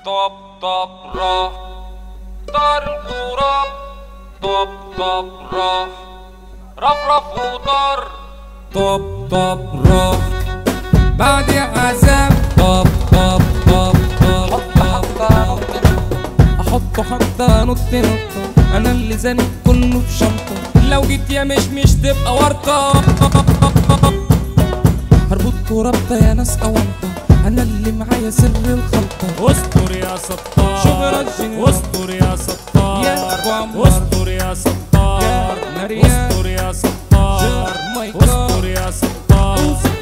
طب طب راح طار الغراب. طب طب راح رفرف وطار. طب طب راح بعد عذاب. طب طب طب طب احط نط انا اللي زانق كله في شنطه. لو جيت يا مش تبقى ورطه. هربطكوا رابطه يا ناس اوانطه. انا اللي معايا سر الخلطه. استر يا ستار شغل الجنين. استر يا ستار يا أبو استر يا ستار يا مريم. استر يا ستار استر يا ستار.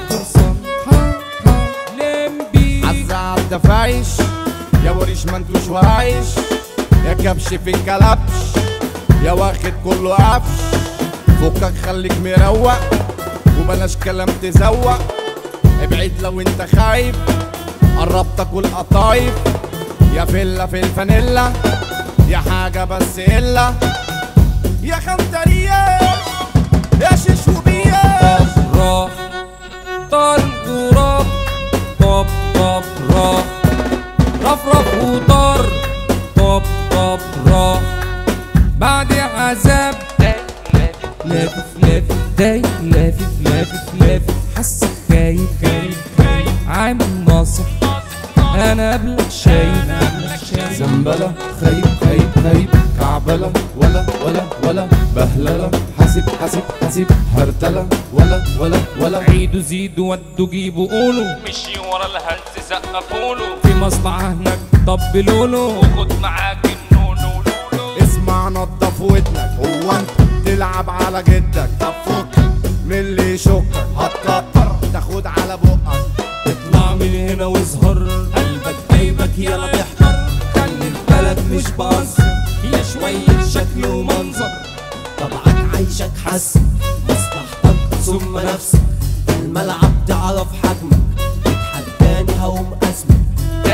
عزة عالدفايش يا وريش ما انتوش ورايش. يا كبش في الكلبش يا واخد كله قفش. فكك خليك مروق وبلاش كلام تزوق. ابعد لو انت خايف قربتك والقطايف. يا فيلا في الفانيلا يا حاجة بس إلا يا خمترياش يا شيش وبياش. راح طار الغراب. طب طب راح رفرف وطار. طب طب راح بعد عذاب. لافف لافف دايق لافف لافف لافف. حاسك خايف عامل ناصح. انا قبلك شايف زنبلة خايب كعبلة ولا بهللة. حاسب هرتلة ولا عيدوا زيدوا ودوا جيبوا قولوا. مشي ورا الهلس سقفوله. في مصنع هناك طبلوله. وخد معاك النونو لولو. اسمع نضف ودنك. هو انت تلعب على جدك؟ طب فكك من اللي يشكك. هتكتر تاخد على بقك. اطلع من هنا واظهر قلبك جايبك يلا تحضر. خلي البلد مش بهزر هي شوية شكل ومنظر. طبعك عايشك حسن مصلحتك ثم نفسك. الملعب تعرف حجمك تتحداني هقوم اسمك.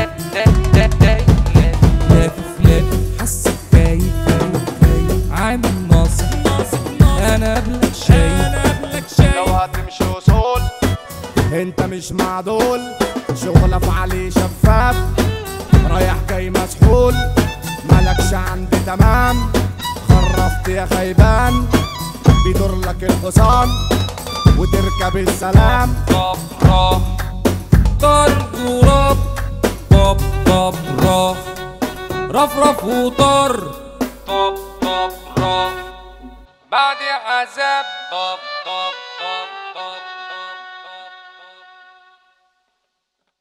لافف لافف حاسك خايف عامل ناصح. انا قبلك شايف لو هتمشي وصول انت مش مع دول. شغلك عليه شفاف رايح جاي مسحول. مالكش عندي تمام خرفت يا خيبان. بيدور لك الحصان وتركب السلام. طب راح طار الغراب. طب طب راح رفرف وطار. طب طب راح بعد عذاب. طب طب طب